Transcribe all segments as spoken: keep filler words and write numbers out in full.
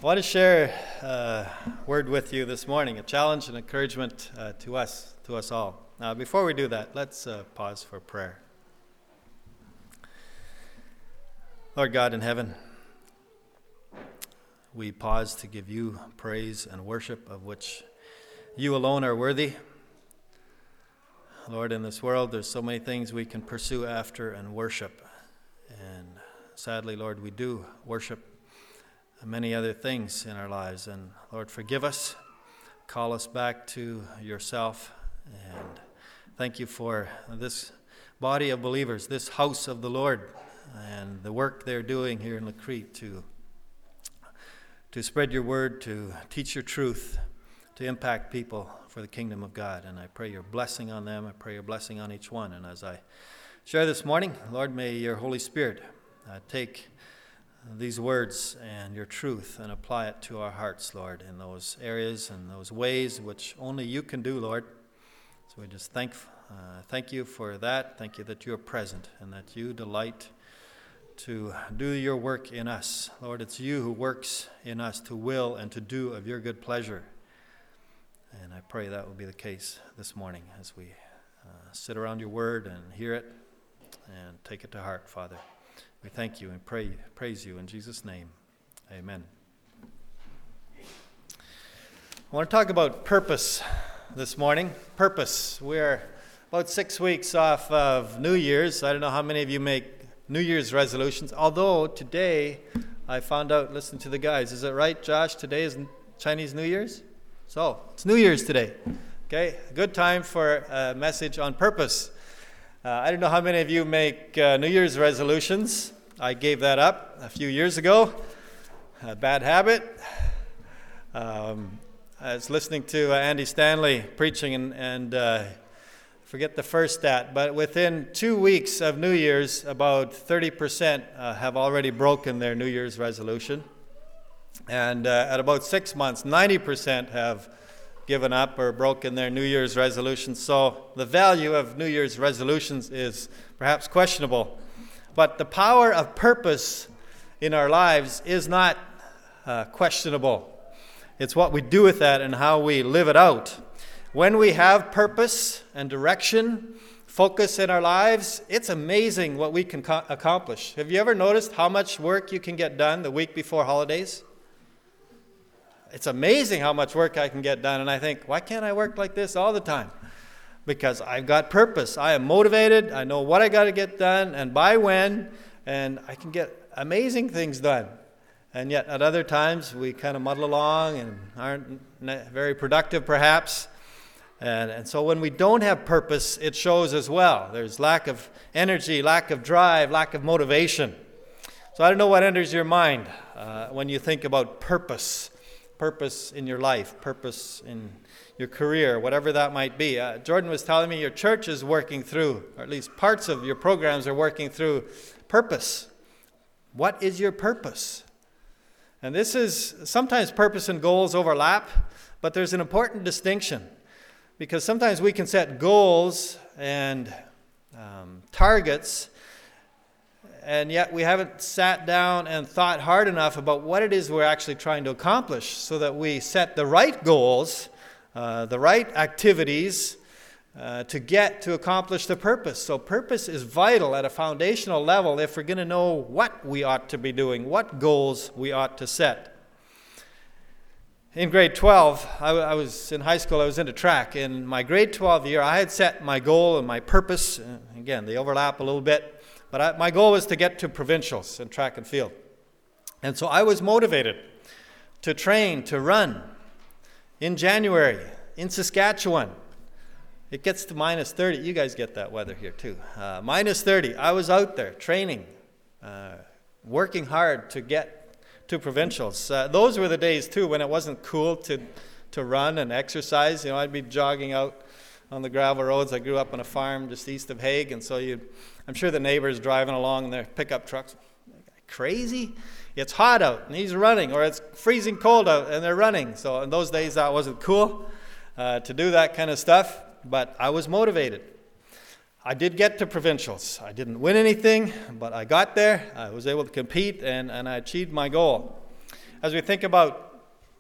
I want to share a word with you this morning, a challenge and encouragement uh, to us, to us all. Now, before we do that, let's uh, pause for prayer. Lord God in heaven, we pause to give you praise and worship of which you alone are worthy. Lord, in this world, there's so many things we can pursue after and worship. And sadly, Lord, we do worship many other things in our lives. And Lord, forgive us, call us back to yourself, and thank you for this body of believers, this house of the Lord, and the work they're doing here in Lacrete to, to spread your word, to teach your truth, to impact people for the kingdom of God. And I pray your blessing on them. I pray your blessing on each one. And as I share this morning, Lord, may your Holy Spirit uh, take these words and your truth and apply it to our hearts, Lord, in those areas and those ways which only you can do, Lord. So we just thank, uh, thank you for that. Thank you that you are present and that you delight to do your work in us. Lord, it's you who works in us to will and to do of your good pleasure. And I pray that will be the case this morning as we uh, sit around your word and hear it and take it to heart, Father. We thank you and pray, praise you in Jesus' name. Amen. I want to talk about purpose this morning. Purpose. We're about six weeks off of New Year's. I don't know how many of you make New Year's resolutions, although today I found out, listen to the guys, is it right, Josh? Today is Chinese New Year's? So, it's New Year's today. Okay, good time for a message on purpose. Uh, I don't know how many of you make uh, New Year's resolutions. I gave that up a few years ago. A bad habit. Um, I was listening to uh, Andy Stanley preaching, and, and uh, forget the first stat, but within two weeks of New Year's, about thirty percent uh, have already broken their New Year's resolution. And uh, at about six months, ninety percent have given up or broken their New Year's resolutions. So the value of New Year's resolutions is perhaps questionable. But the power of purpose in our lives is not uh, questionable. It's what we do with that and how we live it out. When we have purpose and direction, focus in our lives, it's amazing what we can co- accomplish. Have you ever noticed how much work you can get done the week before holidays? It's amazing how much work I can get done, and I think, why can't I work like this all the time? Because I've got purpose. I am motivated. I know what I got to get done and by when, and I can get amazing things done. And yet at other times we kind of muddle along and aren't very productive perhaps. And, and so when we don't have purpose, it shows as well. There's lack of energy, lack of drive, lack of motivation. So I don't know what enters your mind uh, when you think about purpose. Purpose in your life, purpose in your career, whatever that might be. Uh, Jordan was telling me your church is working through, or at least parts of your programs are working through purpose. What is your purpose? And this is, sometimes purpose and goals overlap, but there's an important distinction. Because sometimes we can set goals and um, targets, and yet we haven't sat down and thought hard enough about what it is we're actually trying to accomplish so that we set the right goals, uh, the right activities uh, to get to accomplish the purpose. So purpose is vital at a foundational level if we're going to know what we ought to be doing, what goals we ought to set. In grade twelve, I, I was in high school, I was into track. In my grade twelve year, I had set my goal and my purpose. Uh, again, they overlap a little bit. But I, my goal was to get to provincials in track and field. And so I was motivated to train, to run in January in Saskatchewan. It gets to minus thirty. You guys get that weather here too. Uh, minus thirty. I was out there training, uh, working hard to get to provincials. Uh, those were the days too when it wasn't cool to, to run and exercise. You know, I'd be jogging out on the gravel roads. I grew up on a farm just east of Hague, and so you I'm sure the neighbors driving along in their pickup trucks, crazy? It's hot out and he's running, or it's freezing cold out and they're running. So in those days that wasn't cool uh, to do that kind of stuff, but I was motivated. I did get to provincials. I didn't win anything, but I got there. I was able to compete, and, and I achieved my goal. as we think about,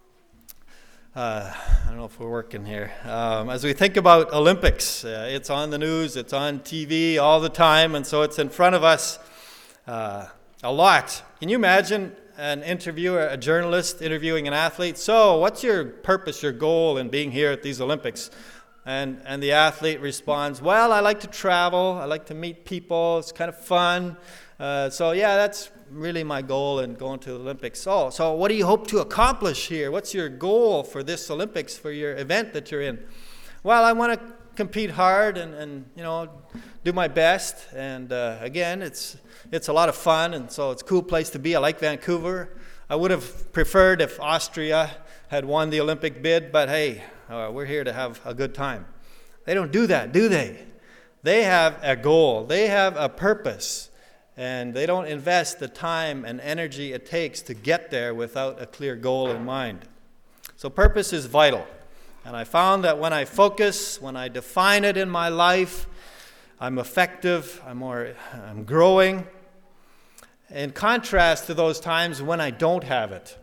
uh, I don't know if we're working here, um, as we think about Olympics, uh, it's on the news, it's on T V all the time, and so it's in front of us uh, a lot. Can you imagine an interviewer, a journalist interviewing an athlete? So what's your purpose, your goal in being here at these Olympics? And and the athlete responds, well, I like to travel, I like to meet people, it's kind of fun. Uh, so yeah, that's really my goal in going to the Olympics. So, so what do you hope to accomplish here? What's your goal for this Olympics, for your event that you're in? Well, I want to compete hard and, and you know, do my best. And uh, again, it's it's a lot of fun, and so it's a cool place to be. I like Vancouver. I would have preferred if Austria had won the Olympic bid, but hey, uh, we're here to have a good time. They don't do that, do they? They have a goal. They have a purpose. And they don't invest the time and energy it takes to get there without a clear goal in mind. So purpose is vital. And I found that when I focus, when I define it in my life, I'm effective, I'm more, I'm growing. In contrast to those times when I don't have it.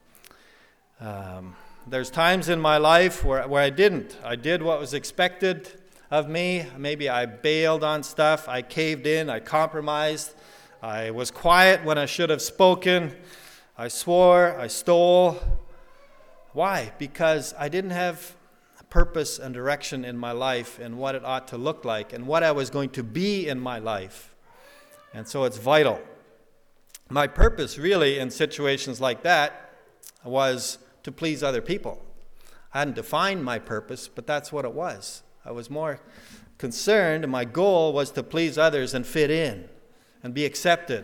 Um, there's times in my life where, where I didn't. I did what was expected of me. Maybe I bailed on stuff, I caved in, I compromised. I was quiet when I should have spoken. I swore, I stole. Why? Because I didn't have purpose and direction in my life and what it ought to look like and what I was going to be in my life. And so it's vital. My purpose really in situations like that was to please other people. I hadn't defined my purpose, but that's what it was. I was more concerned, and my goal was to please others and fit in and be accepted.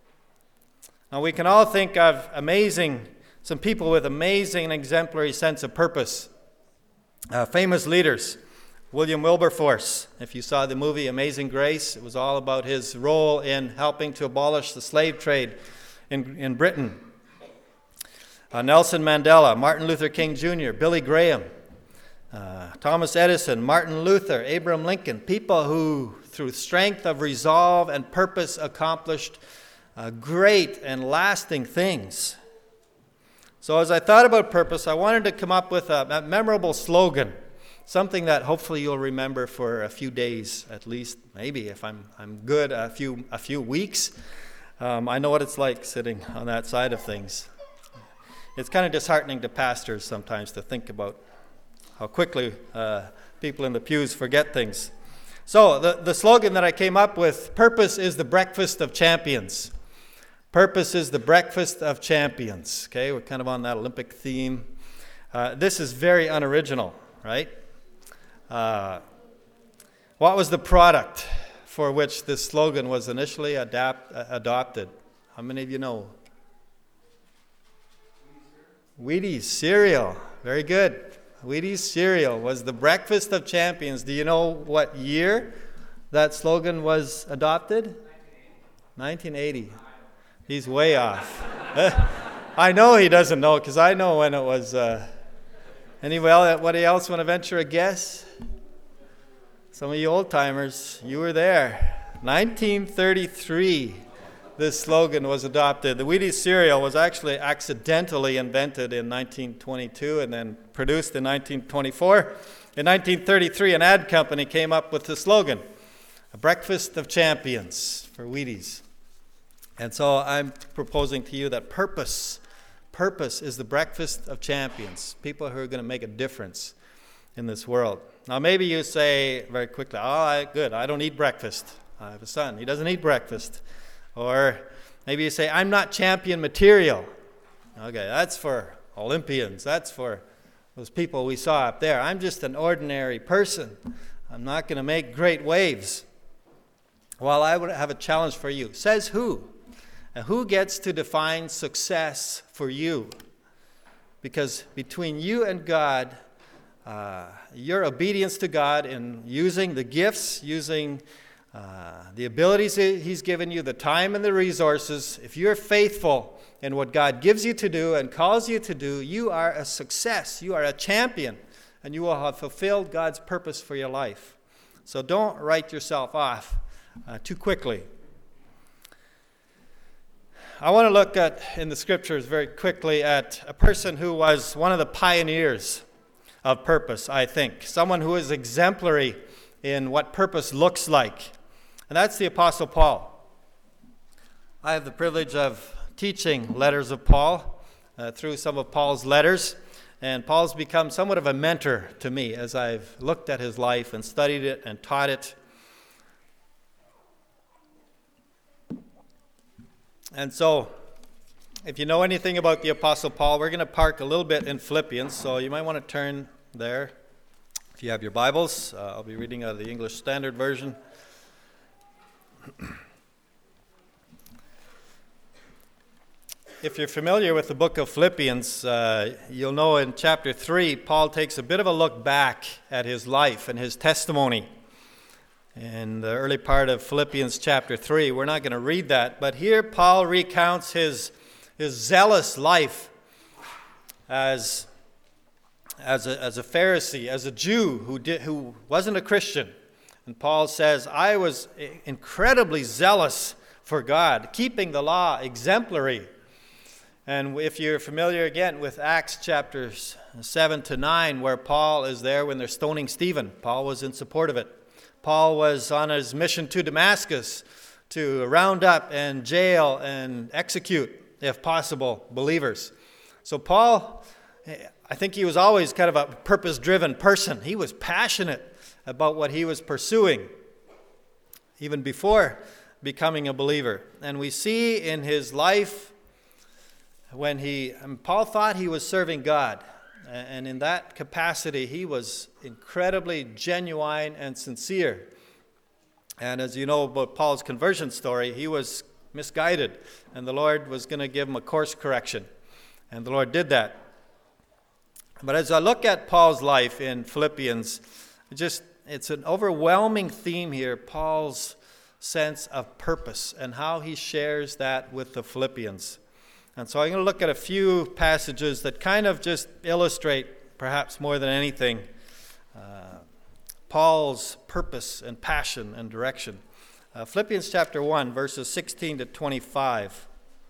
Now we can all think of amazing, some people with amazing and exemplary sense of purpose. Uh, famous leaders, William Wilberforce. If you saw the movie Amazing Grace, it was all about his role in helping to abolish the slave trade in, in Britain. Uh, Nelson Mandela, Martin Luther King Junior, Billy Graham, uh, Thomas Edison, Martin Luther, Abraham Lincoln, people who, through strength of resolve and purpose, accomplished uh, great and lasting things. So as I thought about purpose, I wanted to come up with a, a memorable slogan, something that hopefully you'll remember for a few days, at least, maybe if I'm I'm good, a few a few weeks. Um, I know what it's like sitting on that side of things. It's kind of disheartening to pastors sometimes to think about how quickly uh, people in the pews forget things. So the, the slogan that I came up with, purpose is the breakfast of champions. Purpose is the breakfast of champions. Okay, we're kind of on that Olympic theme. Uh, this is very unoriginal, right? Uh, what was the product for which this slogan was initially adapt, uh, adopted? How many of you know? Wheaties cereal. Very good. Wheaties cereal was the breakfast of champions. Do you know what year that slogan was adopted? nineteen eighty. He's way off. I know he doesn't know because I know when it was. Uh, anybody else want to venture a guess? Some of you old timers, you were there. nineteen thirty-three. This slogan was adopted. The Wheaties cereal was actually accidentally invented in nineteen twenty-two and then produced in nineteen twenty-four. In nineteen thirty-three, an ad company came up with the slogan, a breakfast of champions for Wheaties. And so I'm proposing to you that purpose, purpose is the breakfast of champions, people who are going to make a difference in this world. Now maybe you say very quickly, oh, I, good, I don't eat breakfast. I have a son, he doesn't eat breakfast. Or maybe you say, I'm not champion material. Okay, that's for Olympians. That's for those people we saw up there. I'm just an ordinary person. I'm not going to make great waves. Well, I would have a challenge for you. Says who? And who gets to define success for you? Because between you and God, uh, your obedience to God in using the gifts, using Uh, the abilities he's given you, the time and the resources, if you're faithful in what God gives you to do and calls you to do, you are a success. You are a champion, and you will have fulfilled God's purpose for your life. So don't write yourself off uh, too quickly. I want to look at, in the scriptures very quickly, at a person who was one of the pioneers of purpose, I think. Someone who is exemplary in what purpose looks like. And that's the Apostle Paul. I have the privilege of teaching letters of Paul uh, through some of Paul's letters. And Paul's become somewhat of a mentor to me as I've looked at his life and studied it and taught it. And so, if you know anything about the Apostle Paul, we're going to park a little bit in Philippians, so you might want to turn there. If you have your Bibles, uh, I'll be reading out of the English Standard Version. If you're familiar with the book of Philippians, uh, you'll know in chapter three, Paul takes a bit of a look back at his life and his testimony. In the early part of Philippians chapter three, we're not going to read that, but here Paul recounts his, his zealous life as, as, a, as a Pharisee, as a Jew who, did, who wasn't a Christian. And Paul says, I was incredibly zealous for God, keeping the law exemplary. And if you're familiar again with Acts chapters seven to nine, where Paul is there when they're stoning Stephen, Paul was in support of it. Paul was on his mission to Damascus to round up and jail and execute, if possible, believers. So Paul, I think he was always kind of a purpose-driven person. He was passionate about what he was pursuing, even before becoming a believer. And we see in his life when he, and Paul thought he was serving God. And in that capacity, he was incredibly genuine and sincere. And as you know about Paul's conversion story, he was misguided, and the Lord was going to give him a course correction. And the Lord did that. But as I look at Paul's life in Philippians, it just it's an overwhelming theme here, Paul's sense of purpose and how he shares that with the Philippians. And so I'm going to look at a few passages that kind of just illustrate, perhaps more than anything, uh, Paul's purpose and passion and direction. Uh, Philippians chapter one, verses sixteen to twenty-five.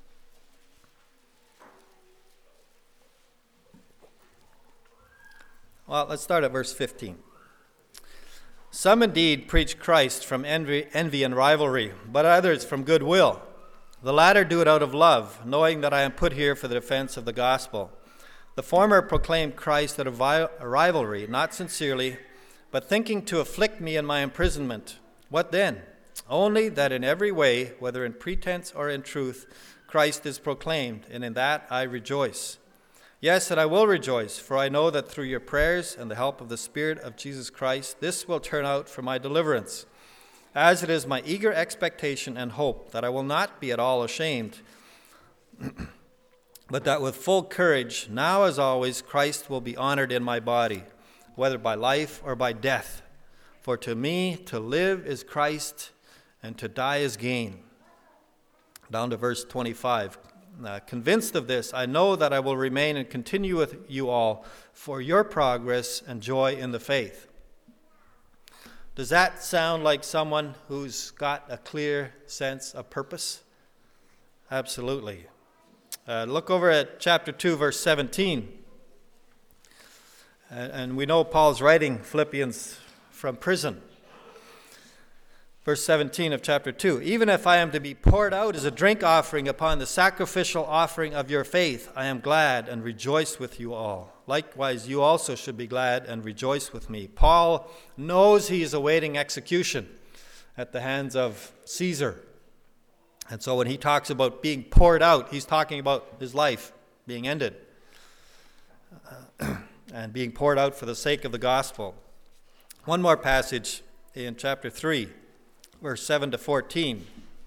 Well, let's start at verse fifteen. Some indeed preach Christ from envy, envy and rivalry, but others from goodwill. The latter do it out of love, knowing that I am put here for the defense of the gospel. The former proclaim Christ out of rivalry, not sincerely, but thinking to afflict me in my imprisonment. What then? Only that in every way, whether in pretense or in truth, Christ is proclaimed, and in that I rejoice. Yes, and I will rejoice, for I know that through your prayers and the help of the Spirit of Jesus Christ, this will turn out for my deliverance. As it is my eager expectation and hope that I will not be at all ashamed, but that with full courage, now as always, Christ will be honored in my body, whether by life or by death. For to me, to live is Christ, and to die is gain. Down to verse twenty-five. Uh, convinced of this, I know that I will remain and continue with you all for your progress and joy in the faith. Does that sound like someone who's got a clear sense of purpose? Absolutely. Uh, look over at chapter two, verse seventeen. And, and we know Paul's writing Philippians from prison. Verse seventeen of chapter two. Even if I am to be poured out as a drink offering upon the sacrificial offering of your faith, I am glad and rejoice with you all. Likewise, you also should be glad and rejoice with me. Paul knows he is awaiting execution at the hands of Caesar. And so when he talks about being poured out, he's talking about his life being ended uh, and being poured out for the sake of the gospel. One more passage in chapter three, verse seven to fourteen.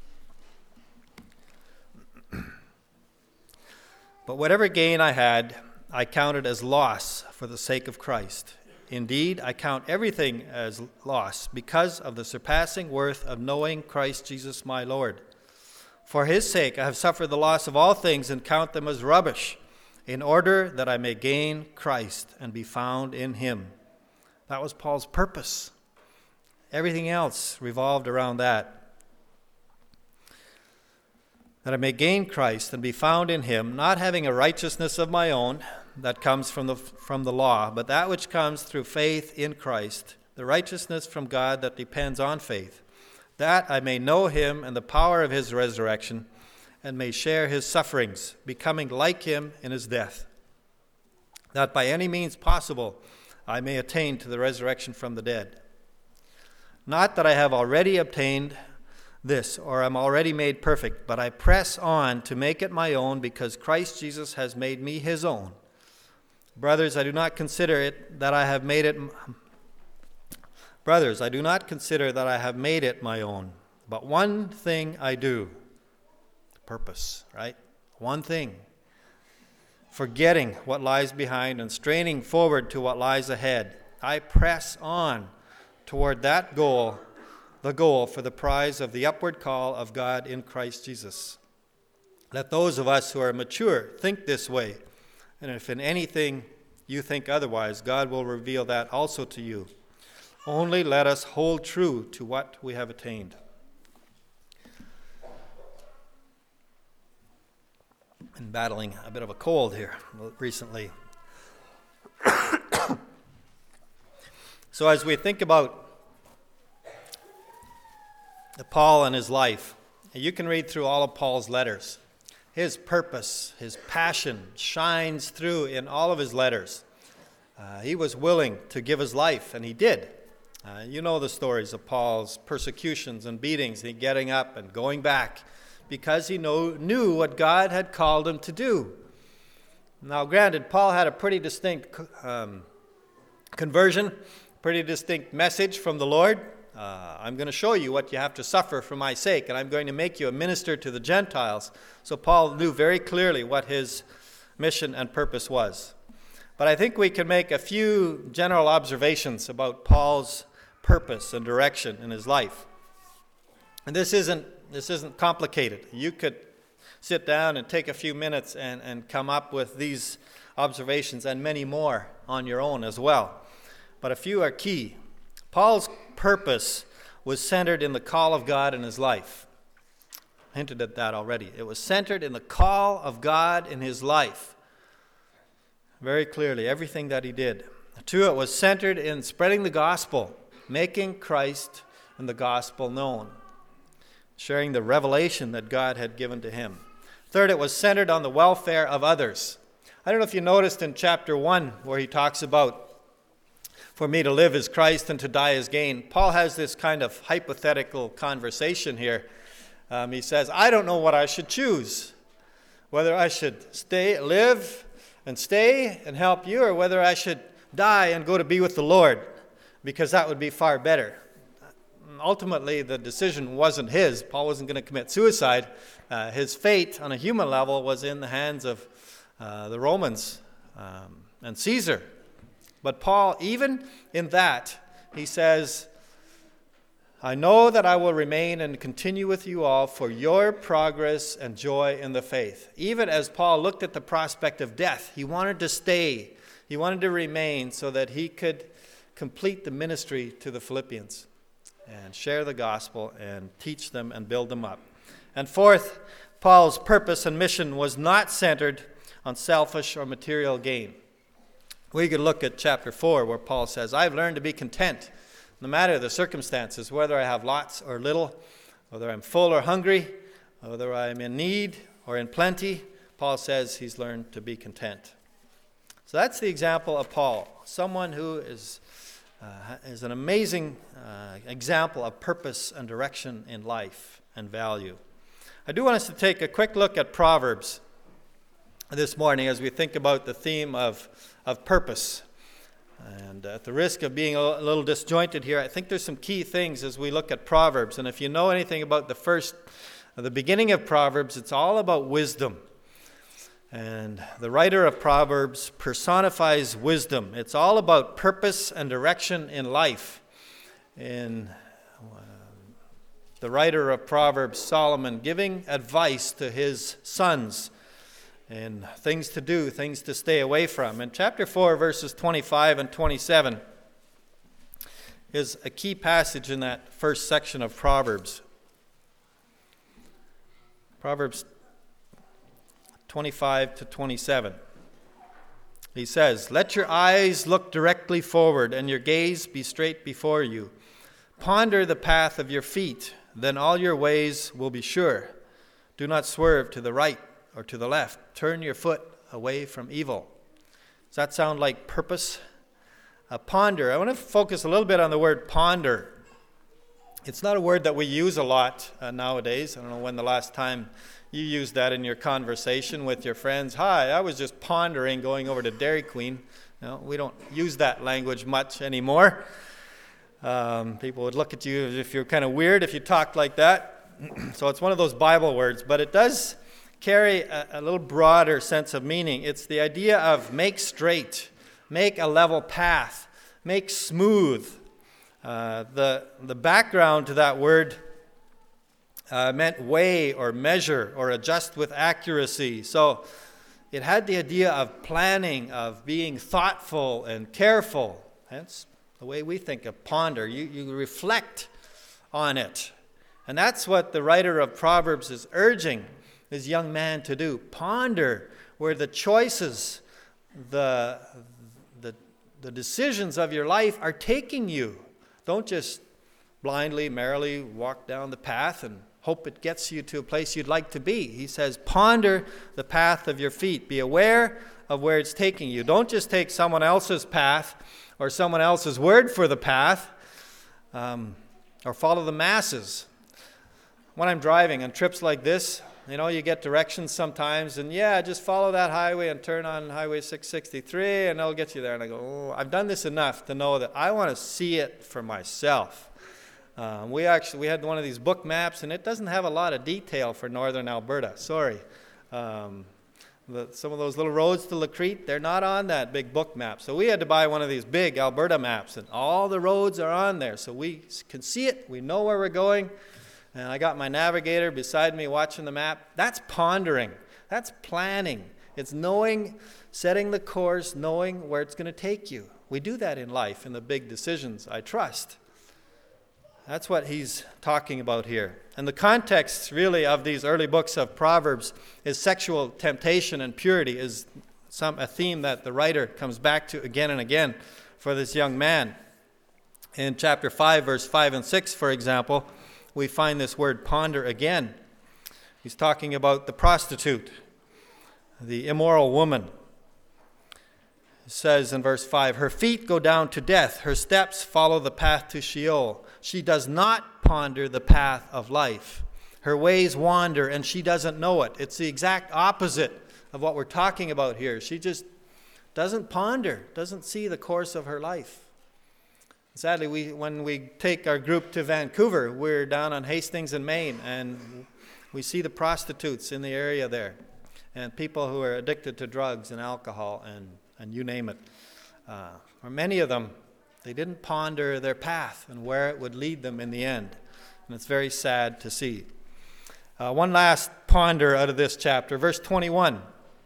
But whatever gain I had, I counted as loss for the sake of Christ. Indeed, I count everything as loss because of the surpassing worth of knowing Christ Jesus my Lord. For his sake I have suffered the loss of all things and count them as rubbish, in order that I may gain Christ and be found in him. That was Paul's purpose. Everything else revolved around that. that I may gain Christ and be found in him, not having a righteousness of my own that comes from the from the law, but that which comes through faith in Christ, the righteousness from God that depends on faith, that I may know him and the power of his resurrection, and may share his sufferings, becoming like him in his death, that by any means possible I may attain to the resurrection from the dead. Not that I have already obtained this, or am already made perfect, but I press on to make it my own, because Christ Jesus has made me his own. Brothers, I do not consider it that I have made it Brothers, I do not consider that I have made it my own, but one thing I do. Purpose, right? One thing. Forgetting what lies behind and straining forward to what lies ahead, I press on toward that goal, the goal for the prize of the upward call of God in Christ Jesus. Let those of us who are mature think this way, and if in anything you think otherwise, God will reveal that also to you. Only let us hold true to what we have attained. Been battling a bit of a cold here recently. So as we think about Paul and his life, you can read through all of Paul's letters. His purpose, his passion shines through in all of his letters. Uh, he was willing to give his life, and he did. Uh, you know the stories of Paul's persecutions and beatings, and getting up and going back, because he know, knew what God had called him to do. Now, granted, Paul had a pretty distinct um, conversion, pretty distinct message from the Lord. Uh, I'm going to show you what you have to suffer for my sake, and I'm going to make you a minister to the Gentiles. So Paul knew very clearly what his mission and purpose was. But I think we can make a few general observations about Paul's purpose and direction in his life. And this isn't this isn't complicated. You could sit down and take a few minutes and, and come up with these observations and many more on your own as well. But a few are key. Paul's purpose was centered in the call of God in his life. I hinted at that already. It was centered in the call of God in his life. Very clearly, everything that he did. Two, it was centered in spreading the gospel, making Christ and the gospel known, sharing the revelation that God had given to him. Third, it was centered on the welfare of others. I don't know if you noticed in chapter one where he talks about, for me to live is Christ and to die is gain. Paul has this kind of hypothetical conversation here. Um, he says, I don't know what I should choose, whether I should stay, live and stay and help you, or whether I should die and go to be with the Lord, because that would be far better. Ultimately, the decision wasn't his. Paul wasn't going to commit suicide. Uh, his fate on a human level was in the hands of uh, the Romans um, and Caesar. But Paul, even in that, he says, I know that I will remain and continue with you all for your progress and joy in the faith. Even as Paul looked at the prospect of death, he wanted to stay. He wanted to remain so that he could complete the ministry to the Philippians and share the gospel and teach them and build them up. And fourth, Paul's purpose and mission was not centered on selfish or material gain. We could look at chapter four where Paul says, I've learned to be content no matter the circumstances, whether I have lots or little, whether I'm full or hungry, whether I'm in need or in plenty. Paul says he's learned to be content. So that's the example of Paul, someone who is, uh, is an amazing uh, example of purpose and direction in life and value. I do want us to take a quick look at Proverbs this morning as we think about the theme of, of purpose. And at the risk of being a little disjointed here, I think there's some key things as we look at Proverbs. And if you know anything about the first, the beginning of Proverbs, it's all about wisdom. And the writer of Proverbs personifies wisdom. It's all about purpose and direction in life. In uh, the writer of Proverbs, Solomon, giving advice to his sons and things to do, things to stay away from. In chapter four, verses twenty-five and twenty-seven is a key passage in that first section of Proverbs. Proverbs twenty-five to twenty-seven. He says, "Let your eyes look directly forward and your gaze be straight before you. Ponder the path of your feet, then all your ways will be sure. Do not swerve to the right or to the left. Turn your foot away from evil." Does that sound like purpose? Uh, ponder. I want to focus a little bit on the word ponder. It's not a word that we use a lot uh, nowadays. I don't know when the last time you used that in your conversation with your friends. "Hi, I was just pondering going over to Dairy Queen." No, we don't use that language much anymore. Um, people would look at you as if you're kind of weird if you talked like that. So it's one of those Bible words, but it does carry a, a little broader sense of meaning. It's the idea of make straight, make a level path, make smooth. Uh, the, the background to that word uh, meant weigh or measure or adjust with accuracy. So it had the idea of planning, of being thoughtful and careful. That's the way we think of ponder. You, you reflect on it. And that's what the writer of Proverbs is urging this young man to do. Ponder where the choices, the, the, the decisions of your life are taking you. Don't just blindly, merrily walk down the path and hope it gets you to a place you'd like to be. He says, ponder the path of your feet. Be aware of where it's taking you. Don't just take someone else's path or someone else's word for the path, um, or follow the masses. When I'm driving on trips like this, you know, you get directions sometimes, and yeah, just follow that highway and turn on Highway six sixty-three, and it'll get you there. And I go, oh, I've done this enough to know that I want to see it for myself. Um, we actually, we had one of these book maps, and it doesn't have a lot of detail for northern Alberta. Sorry. Um, the, some of those little roads to Lacrete, they're not on that big book map. So we had to buy one of these big Alberta maps, and all the roads are on there. So we can see it. We know where we're going. And I got my navigator beside me watching the map. That's pondering. That's planning. It's knowing, setting the course, knowing where it's going to take you. We do that in life, in the big decisions, I trust. That's what he's talking about here. And the context, really, of these early books of Proverbs is sexual temptation and purity, is some a theme that the writer comes back to again and again for this young man. In chapter five, verse five and six, for example, we find this word ponder again. He's talking about the prostitute, the immoral woman. It says in verse five, her feet go down to death, her steps follow the path to Sheol. She does not ponder the path of life. Her ways wander and she doesn't know it. It's the exact opposite of what we're talking about here. She just doesn't ponder, doesn't see the course of her life. Sadly, we, when we take our group to Vancouver, we're down on Hastings in Maine, and we see the prostitutes in the area there, and people who are addicted to drugs and alcohol, and, and you name it. Uh, or many of them, they didn't ponder their path and where it would lead them in the end. And it's very sad to see. Uh, one last ponder out of this chapter, verse twenty-one.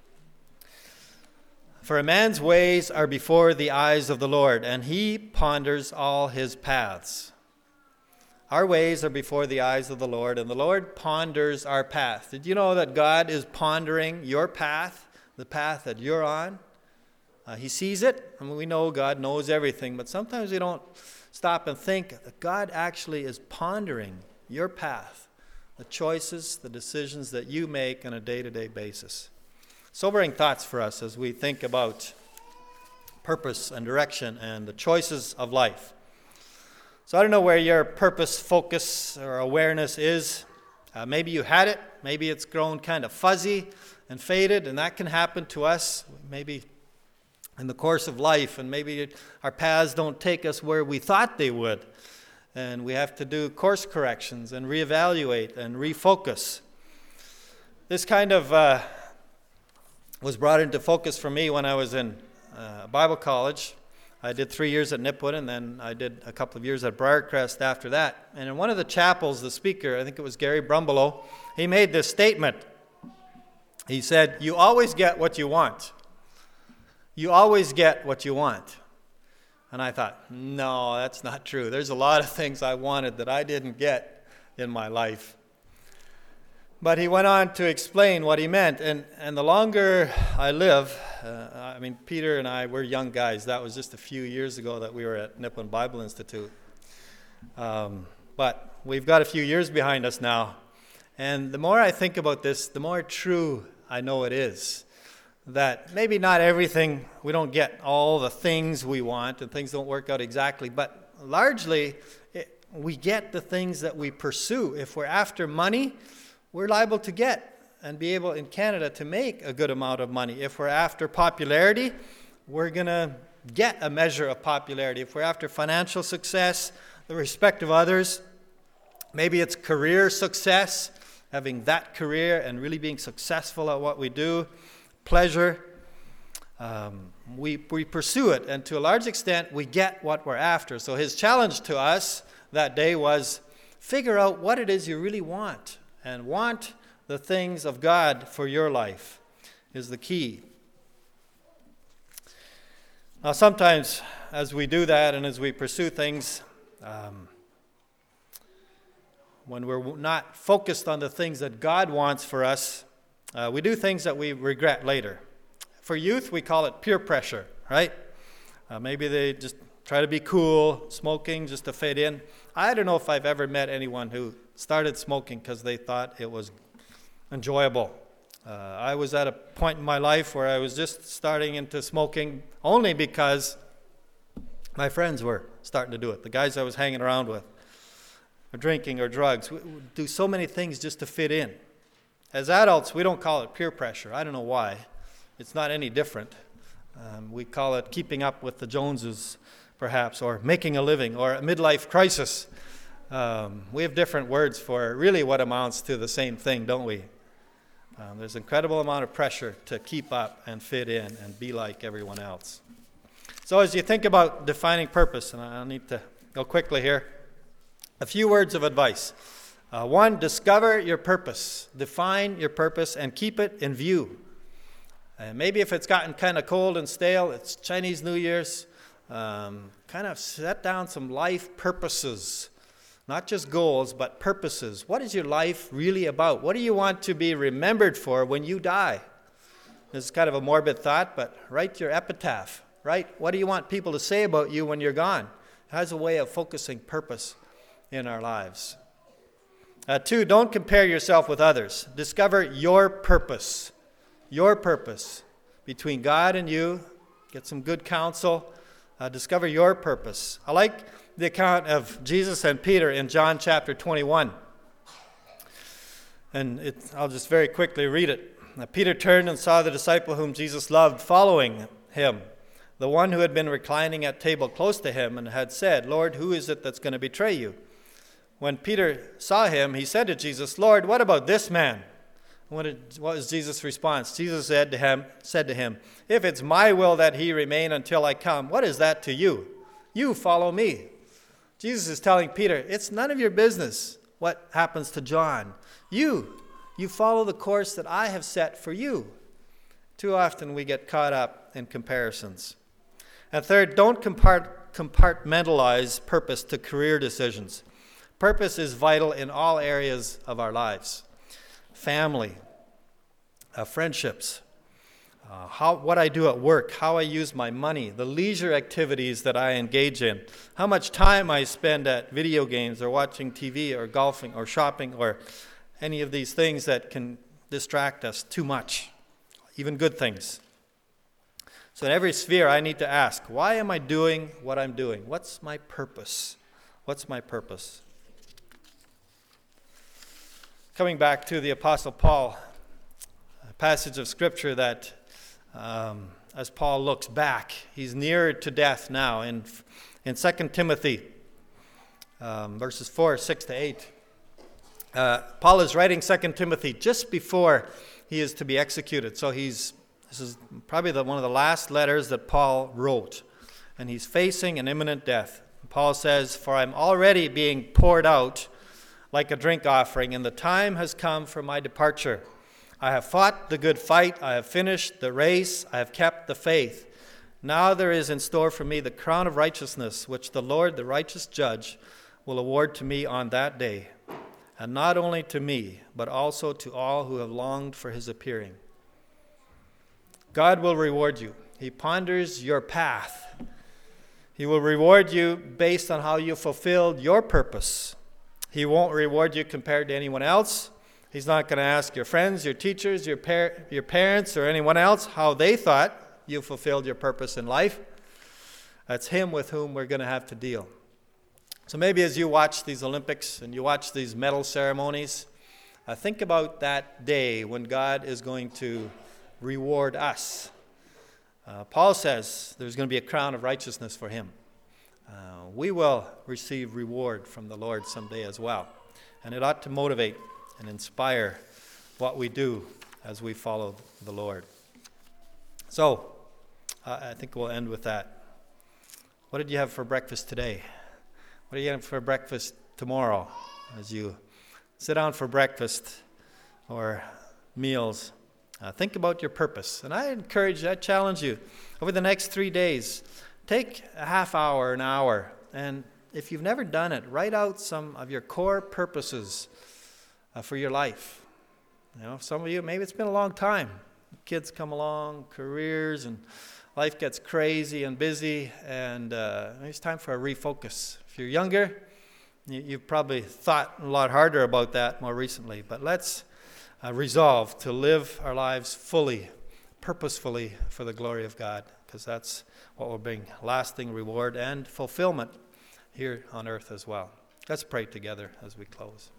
For a man's ways are before the eyes of the Lord, and he ponders all his paths. Our ways are before the eyes of the Lord, and the Lord ponders our path. Did you know that God is pondering your path, the path that you're on? Uh, he sees it. I mean, we know God knows everything, but sometimes we don't stop and think that God actually is pondering your path, the choices, the decisions that you make on a day-to-day basis. Sobering thoughts for us as we think about purpose and direction and the choices of life. So I don't know where your purpose, focus, or awareness is. Uh, maybe you had it. Maybe it's grown kind of fuzzy and faded, and that can happen to us. Maybe in the course of life, and maybe our paths don't take us where we thought they would. And we have to do course corrections and reevaluate and refocus. This kind of uh, was brought into focus for me when I was in uh, Bible college. I did three years at Nipwood, and then I did a couple of years at Briarcrest after that. And in one of the chapels, the speaker, I think it was Gary Brumbelow, he made this statement. He said, "You always get what you want. You always get what you want." And I thought, no, that's not true. There's a lot of things I wanted that I didn't get in my life. But he went on to explain what he meant. And, and the longer I live, uh, I mean, Peter and I, we're young guys. That was just a few years ago that we were at Nippon Bible Institute. Um, but we've got a few years behind us now. And the more I think about this, the more true I know it is. That maybe not everything, we don't get all the things we want and things don't work out exactly. But largely, it, we get the things that we pursue. If we're after money, we're liable to get and be able in Canada to make a good amount of money. If we're after popularity, we're going to get a measure of popularity. If we're after financial success, the respect of others, maybe it's career success, having that career and really being successful at what we do, pleasure, um, we, we pursue it. And to a large extent, we get what we're after. So his challenge to us that day was figure out what it is you really want. And want the things of God for your life is the key. Now, sometimes as we do that and as we pursue things, um, when we're not focused on the things that God wants for us, uh, we do things that we regret later. For youth, we call it peer pressure, right? Uh, maybe they just try to be cool, smoking just to fit in. I don't know if I've ever met anyone who started smoking because they thought it was enjoyable. Uh, I was at a point in my life where I was just starting into smoking only because my friends were starting to do it. The guys I was hanging around with, or drinking or drugs, we do so many things just to fit in. As adults, we don't call it peer pressure. I don't know why. It's not any different. Um, we call it keeping up with the Joneses, perhaps, or making a living, or a midlife crisis. Um, we have different words for really what amounts to the same thing, don't we? Um, there's an incredible amount of pressure to keep up and fit in and be like everyone else. So as you think about defining purpose, and I'll need to go quickly here, a few words of advice. Uh, one, discover your purpose. Define your purpose and keep it in view. And maybe if it's gotten kind of cold and stale, it's Chinese New Year's, um, kind of set down some life purposes. Not just goals, but purposes. What is your life really about? What do you want to be remembered for when you die? This is kind of a morbid thought, but write your epitaph, right? What do you want people to say about you when you're gone? It has a way of focusing purpose in our lives. Uh, two, don't compare yourself with others. Discover your purpose. Your purpose. Between God and you, get some good counsel. Uh, discover your purpose. I like the account of Jesus and Peter in John chapter twenty-one. And it, I'll just very quickly read it. Now, Peter turned and saw the disciple whom Jesus loved following him, the one who had been reclining at table close to him and had said, "Lord, who is it that's going to betray you?" When Peter saw him, he said to Jesus, "Lord, what about this man?" What, did, what was Jesus' response? Jesus said to him, said to him, "If it's my will that he remain until I come, what is that to you? You follow me." Jesus is telling Peter, it's none of your business what happens to John. You, you follow the course that I have set for you. Too often we get caught up in comparisons. And third, don't compart- compartmentalize purpose to career decisions. Purpose is vital in all areas of our lives. Family, uh, friendships, uh, how, what I do at work, how I use my money, the leisure activities that I engage in, how much time I spend at video games or watching T V or golfing or shopping or any of these things that can distract us too much, even good things. So in every sphere, I need to ask, why am I doing what I'm doing? What's my purpose? What's my purpose? Coming back to the Apostle Paul, a passage of Scripture that, um, as Paul looks back, he's nearer to death now. In, in Second Timothy, um, verses four, six to eight, uh, Paul is writing Second Timothy just before he is to be executed. So he's this is probably the, one of the last letters that Paul wrote, and he's facing an imminent death. Paul says, "For I'm already being poured out like a drink offering, and the time has come for my departure. I have fought the good fight, I have finished the race, I have kept the faith. Now there is in store for me the crown of righteousness, which the Lord, the righteous judge, will award to me on that day. and not only to me, but also to all who have longed for his appearing. God will reward you. He ponders your path. He will reward you based on how you fulfilled your purpose. He won't reward you compared to anyone else. He's not going to ask your friends, your teachers, your par- your parents, or anyone else how they thought you fulfilled your purpose in life. That's him with whom we're going to have to deal. So maybe as you watch these Olympics and you watch these medal ceremonies, uh, think about that day when God is going to reward us. Uh, Paul says there's going to be a crown of righteousness for him. Uh, we will receive reward from the Lord someday as well. And it ought to motivate and inspire what we do as we follow the Lord. So, uh, I think we'll end with that. What did you have for breakfast today? What are you having for breakfast tomorrow as you sit down for breakfast or meals? Uh, think about your purpose. And I encourage you, I challenge you, over the next three days, take a half hour, an hour, and if you've never done it, write out some of your core purposes uh, for your life. You know, some of you, maybe it's been a long time. Kids come along, careers, and life gets crazy and busy, and uh, it's time for a refocus. If you're younger, you, you've probably thought a lot harder about that more recently, but let's Uh, resolve to live our lives fully, purposefully for the glory of God, because that's what will bring lasting reward and fulfillment here on earth as well. Let's pray together as we close.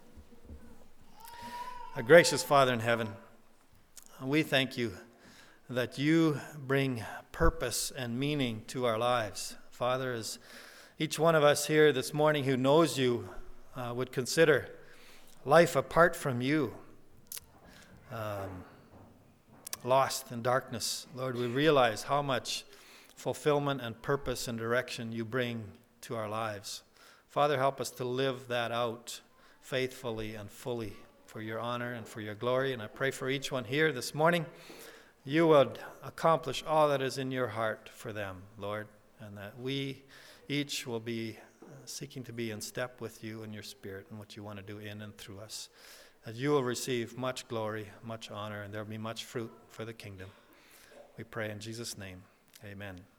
Our gracious Father in heaven, we thank you that you bring purpose and meaning to our lives. Father, as each one of us here this morning who knows you uh, would consider life apart from you Um, lost in darkness, Lord, we realize how much fulfillment and purpose and direction you bring to our lives. Father, help us to live that out faithfully and fully for your honor and for your glory. And I pray for each one here this morning, you would accomplish all that is in your heart for them, Lord, and that we each will be seeking to be in step with you and your Spirit and what you want to do in and through us. That you will receive much glory, much honor, and there will be much fruit for the kingdom. We pray in Jesus' name. Amen.